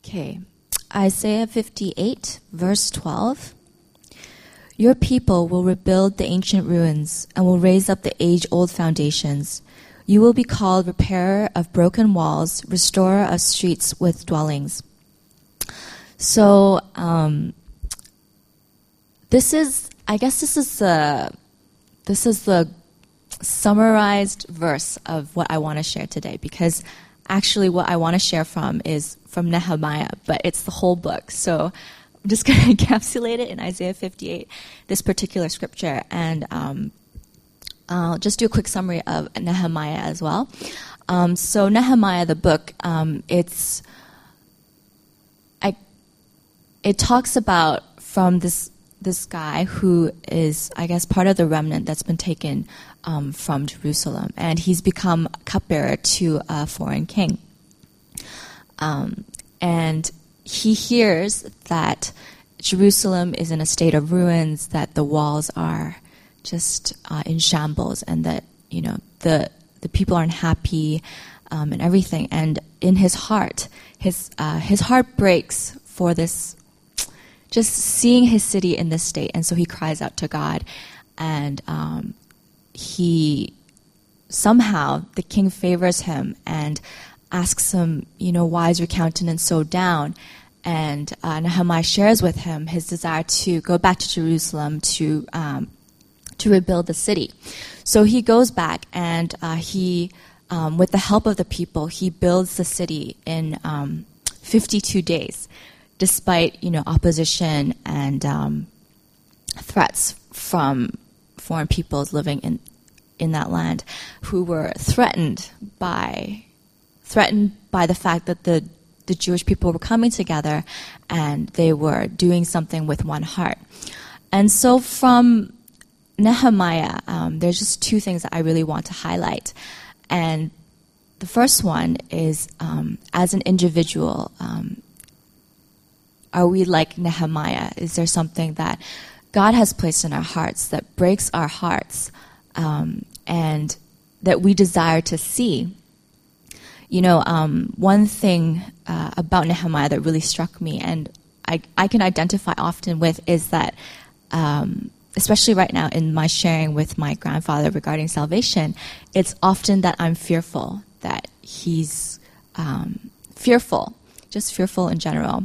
Okay, Isaiah 58, verse 12. Your people will rebuild the ancient ruins and will raise up the age-old foundations. You will be called repairer of broken walls, restorer of streets with dwellings. So, this is the summarized verse of what I want to share today, because actually what I want to share is from Nehemiah, but it's the whole book. So I'm just going to encapsulate it in Isaiah 58, this particular scripture, and I'll just do a quick summary of Nehemiah as well. So Nehemiah, the book, it talks about from this guy who is, I guess, part of the remnant that's been taken from Jerusalem, and he's become cupbearer to a foreign king. And he hears that Jerusalem is in a state of ruins, that the walls are just in shambles, and that the people aren't happy and everything. And in his heart, his heart breaks for this, just seeing his city in this state, and so he cries out to God, and he somehow the king favors him and asks him, why is your countenance so down? And Nehemiah shares with him his desire to go back to Jerusalem to rebuild the city. So he goes back, and he, with the help of the people, he builds the city in 52 days, despite opposition and threats from foreign peoples living in that land, who were threatened by the fact that the Jewish people were coming together and they were doing something with one heart. And so from Nehemiah, there's just two things that I really want to highlight. And the first one is, as an individual, are we like Nehemiah? Is there something that God has placed in our hearts that breaks our hearts, and that we desire to see? One thing about Nehemiah that really struck me, and I can identify often with, is that, especially right now in my sharing with my grandfather regarding salvation, it's often that I'm fearful, that he's fearful, just fearful in general.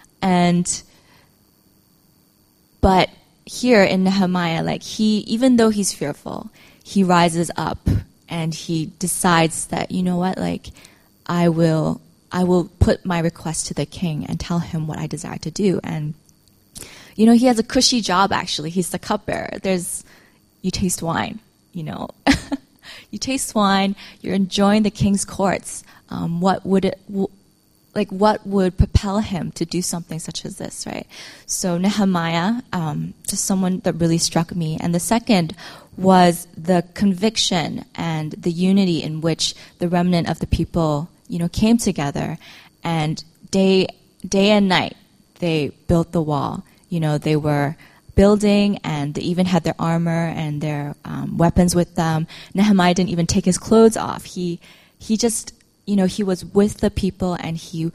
But here in Nehemiah, even though he's fearful, he rises up and he decides that, I will put my request to the king and tell him what I desire to do. And, he has a cushy job, actually. He's the cupbearer. You taste wine, You taste wine, you're enjoying the king's courts. What would propel him to do something such as this, right? So Nehemiah, just someone that really struck me. And the second was the conviction and the unity in which the remnant of the people, came together, and day and night they built the wall. They were building, and they even had their armor and their weapons with them. Nehemiah didn't even take his clothes off. He just, he was with the people, and he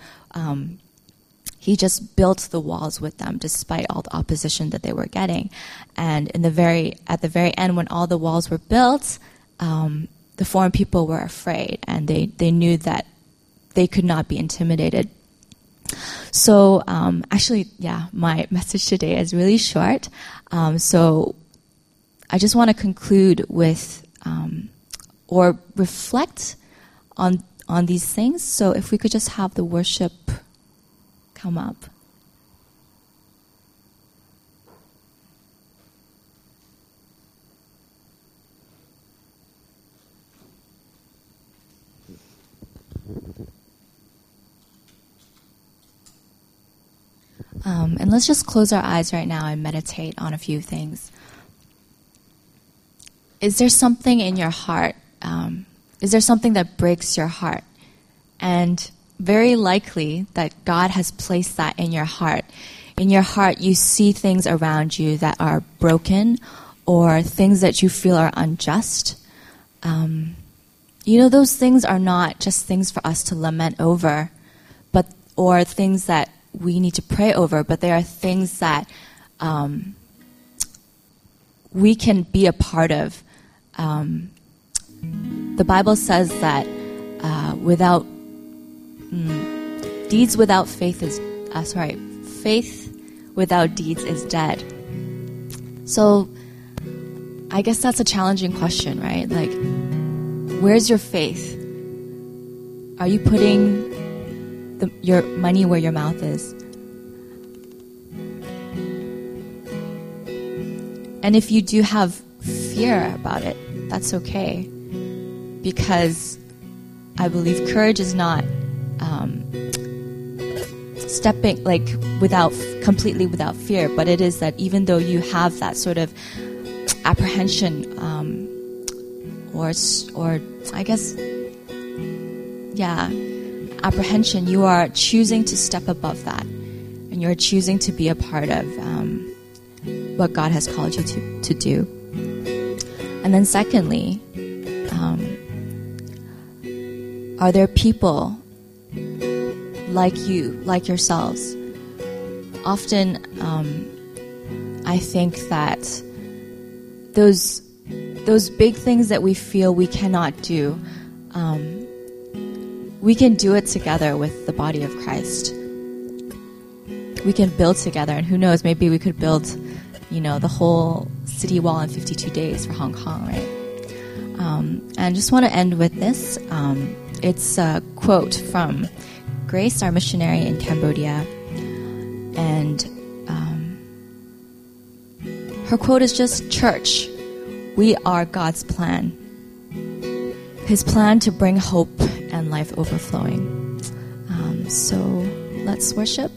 just built the walls with them, despite all the opposition that they were getting. And at the very end, when all the walls were built, the foreign people were afraid, and they knew that they could not be intimidated. So my message today is really short. So I just want to conclude with or reflect on these things. So if we could just have the worship come up. And let's just close our eyes right now and meditate on a few things. Is there something in your heart? Is there something that breaks your heart? And very likely that God has placed that in your heart. In your heart, you see things around you that are broken, or things that you feel are unjust. Those things are not just things for us to lament over, or things that we need to pray over, but they are things that we can be a part of. The Bible says that without deeds without faith is faith without deeds is dead. So I guess that's a challenging question, right? Like, where's your faith? Are you putting your money where your mouth is? And if you do have fear about it, that's okay. Because I believe courage is not stepping completely without fear, but it is that even though you have that sort of apprehension, or I guess, apprehension, you are choosing to step above that, and you're choosing to be a part of what God has called you to do. And then secondly, are there people like you, like yourselves? Often, I think that those big things that we feel we cannot do, we can do it together with the body of Christ. We can build together, and who knows, maybe we could build, the whole city wall in 52 days for Hong Kong, right? And just want to end with this. It's a quote from Grace, our missionary in Cambodia. And her quote is just, "Church, we are God's plan. His plan to bring hope and life overflowing." So let's worship.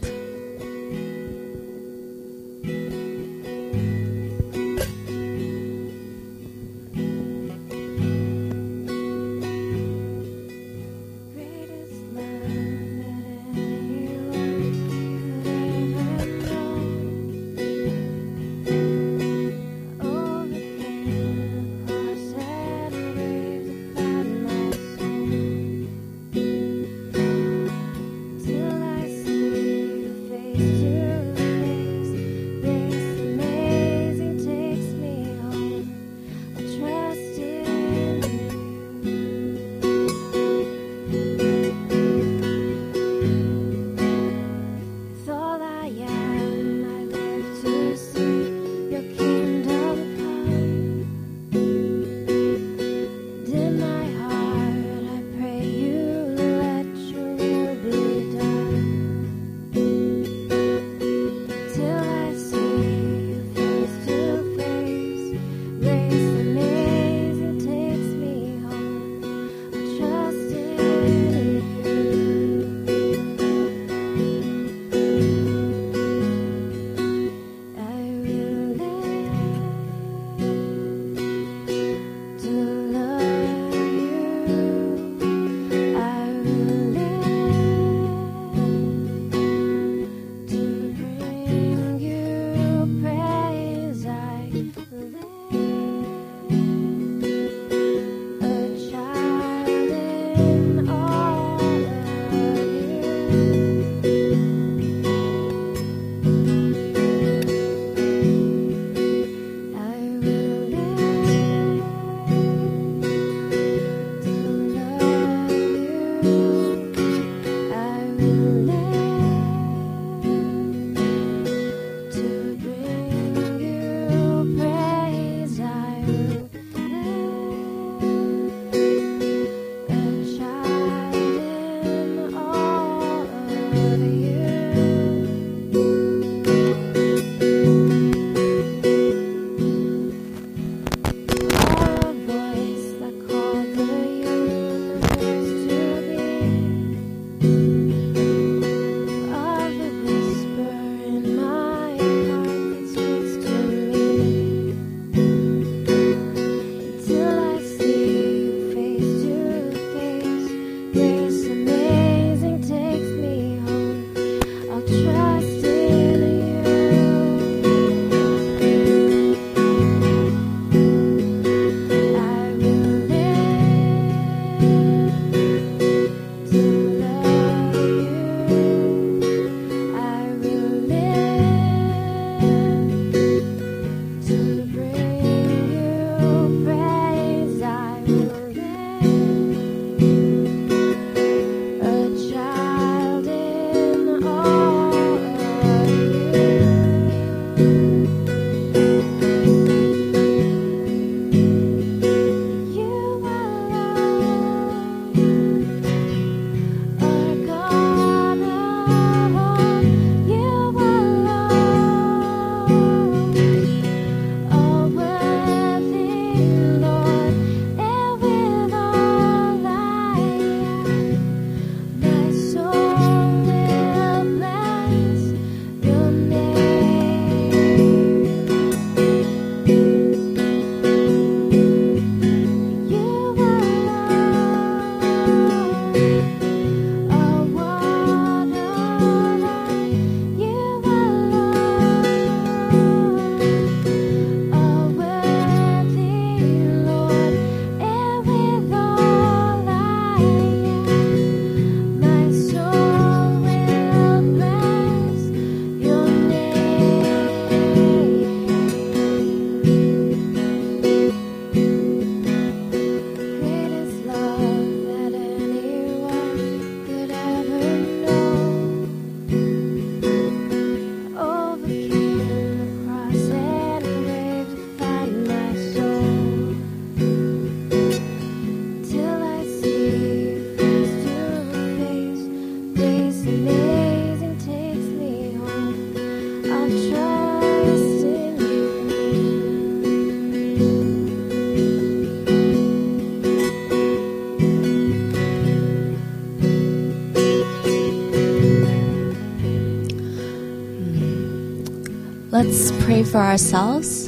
Let's pray for ourselves.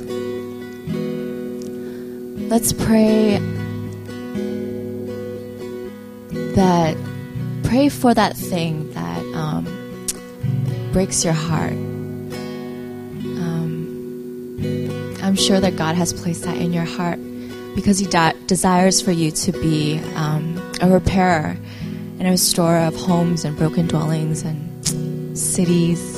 Let's pray for that thing that breaks your heart. I'm sure that God has placed that in your heart because He desires for you to be a repairer and a restorer of homes and broken dwellings and cities.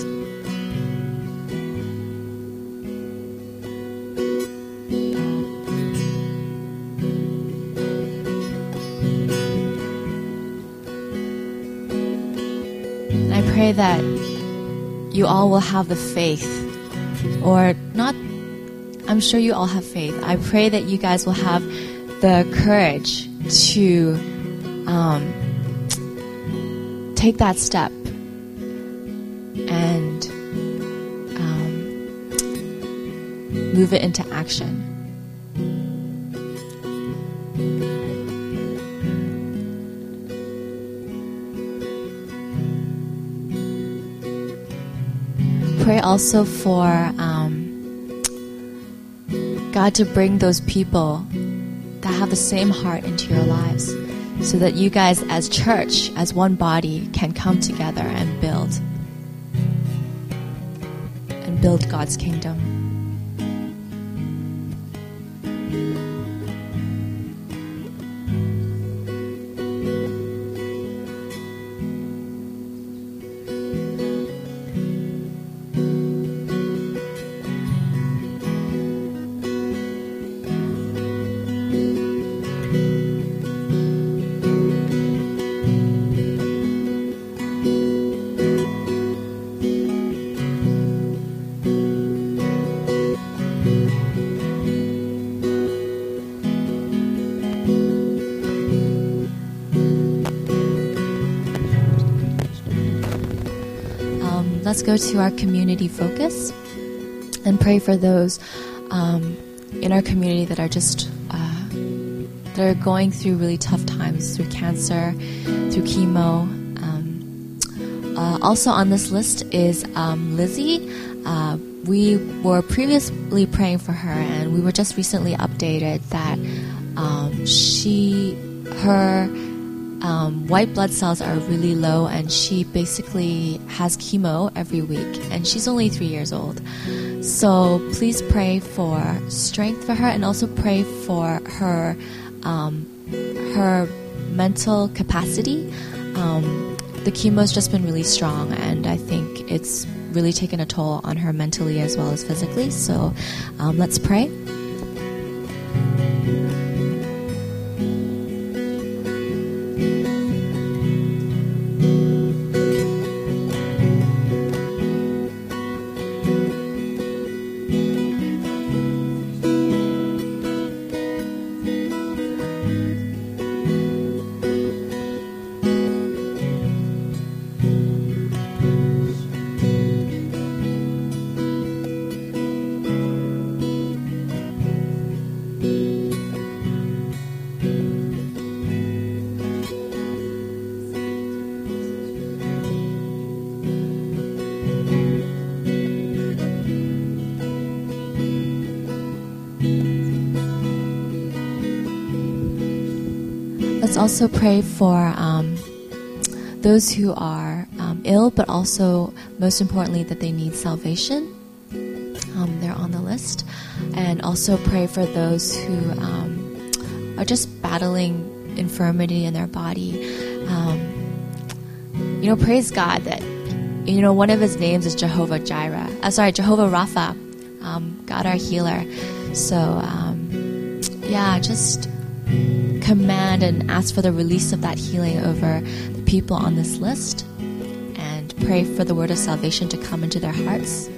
And I pray that you all will have the faith, or not. I'm sure you all have faith. I pray that you guys will have the courage to take that step and move it into action. Pray also for God to bring those people that have the same heart into your lives so that you guys as church, as one body, can come together and build God's kingdom. Let's go to our community focus and pray for those in our community that are just that are going through really tough times through cancer, through chemo. Also on this list is Lizzie. We were previously praying for her, and we were just recently updated that her white blood cells are really low, and she basically has chemo every week, and she's only 3 years old. So please pray for strength for her, and also pray for her mental capacity. The chemo's just been really strong, and I think it's really taken a toll on her mentally as well as physically. So let's pray. Let's also pray for those who are ill, but also, most importantly, that they need salvation. They're on the list. And also pray for those who are just battling infirmity in their body. Praise God that, one of His names is Jehovah Jireh. Jehovah Rapha, God our healer. So, just command and ask for the release of that healing over the people on this list, and pray for the word of salvation to come into their hearts.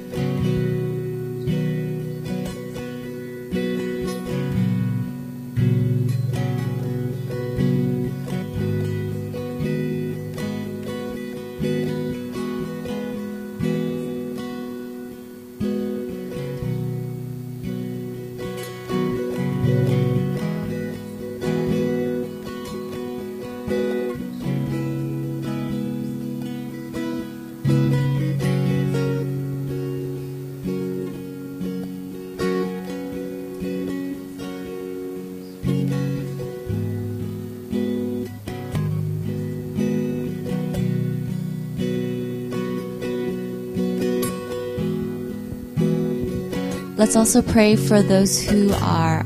let's also pray for those who are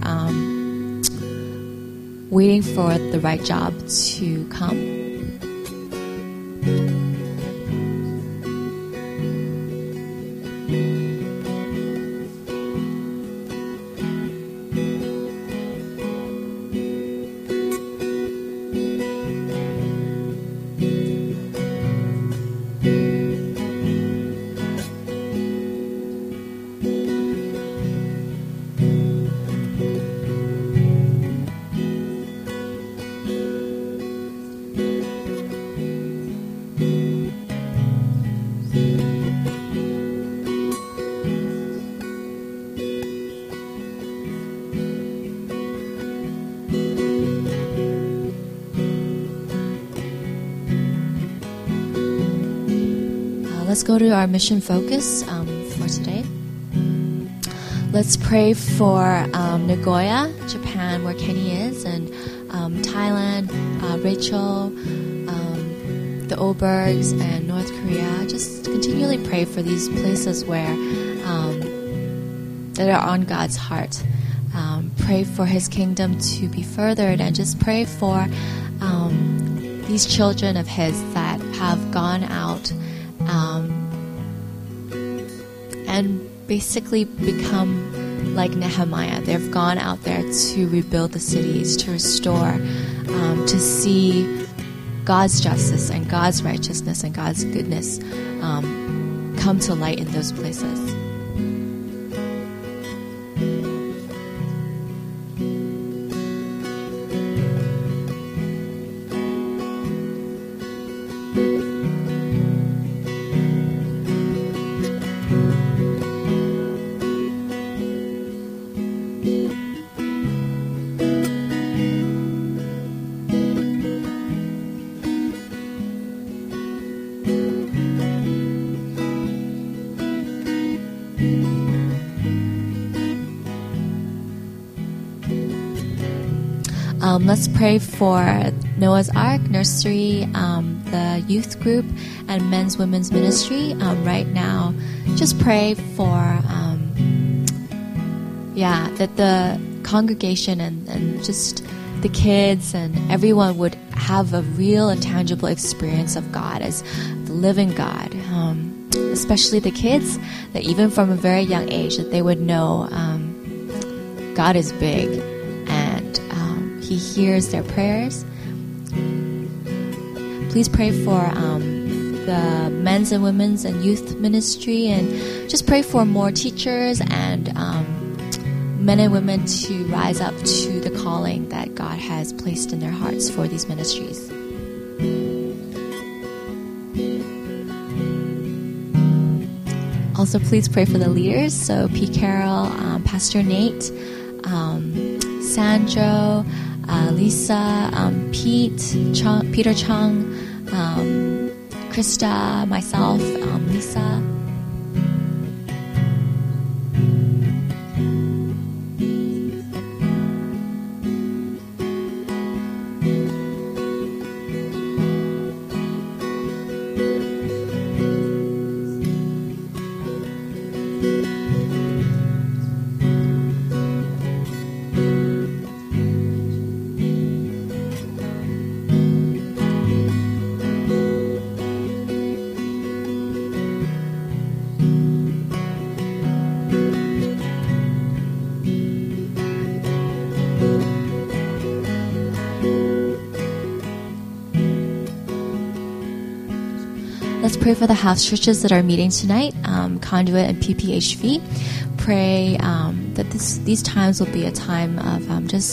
waiting for the right job to come. Let's go to our mission focus for today. Let's pray for Nagoya, Japan, where Kenny is, and Thailand, Rachel, the Obergs, and North Korea. Just continually pray for these places where that are on God's heart. Pray for His kingdom to be furthered, and just pray for these children of His that have gone out and basically become like Nehemiah. They've gone out there to rebuild the cities, to restore, to see God's justice and God's righteousness and God's goodness come to light in those places. Let's pray for Noah's Ark Nursery, the youth group, and men's women's ministry. Right now, just pray for that the congregation and just the kids and everyone would have a real and tangible experience of God as the living God. Especially the kids, that even from a very young age, that they would know God is big. He hears their prayers. Please pray for the men's and women's and youth ministry, and just pray for more teachers and men and women to rise up to the calling that God has placed in their hearts for these ministries. Also, please pray for the leaders. So, P. Carroll, Pastor Nate, Sandro, Lisa, Peter Chung, Krista, myself, Lisa. Let's pray for the house churches that are meeting tonight, Conduit and PPHV. Pray that these times will be a time of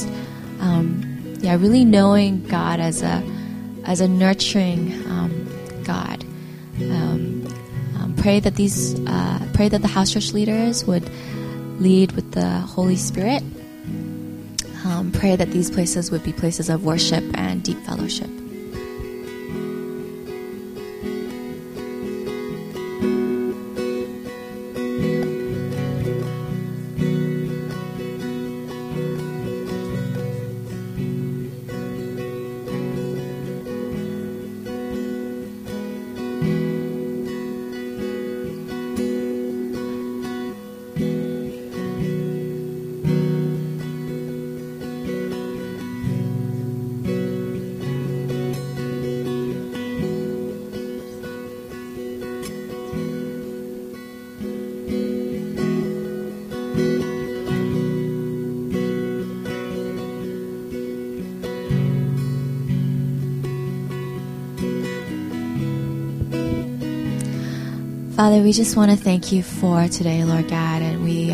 really knowing God as a nurturing God. Pray that the house church leaders would lead with the Holy Spirit. Pray that these places would be places of worship and deep fellowship. Father, we just want to thank you for today, Lord God, and we,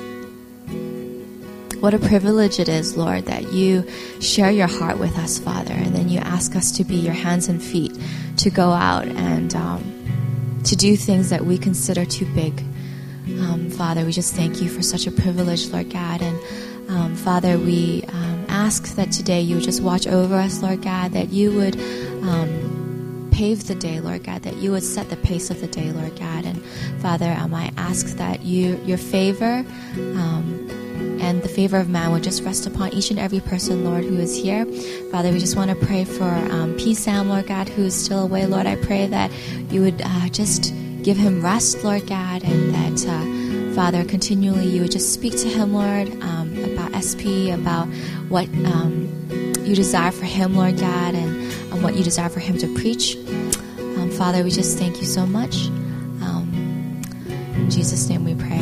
what a privilege it is, Lord, that you share your heart with us, Father, and then you ask us to be your hands and feet to go out and to do things that we consider too big. Father, we just thank you for such a privilege, Lord God, and Father, we ask that today you would just watch over us, Lord God, that you would pave the day, Lord God, that you would set the pace of the day, Lord God. And Father, I ask that your favor and the favor of man would just rest upon each and every person, Lord, who is here. Father, we just want to pray for P. Sam, Lord God, who is still away. Lord, I pray that you would just give him rest, Lord God, and that, Father, continually you would just speak to him, Lord, about SP, about what you desire for him, Lord God, and what you desire for him to preach. Father, we just thank you so much. In Jesus' name we pray.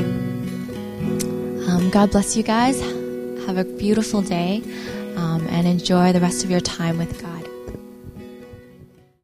God bless you guys. Have a beautiful day, and enjoy the rest of your time with God.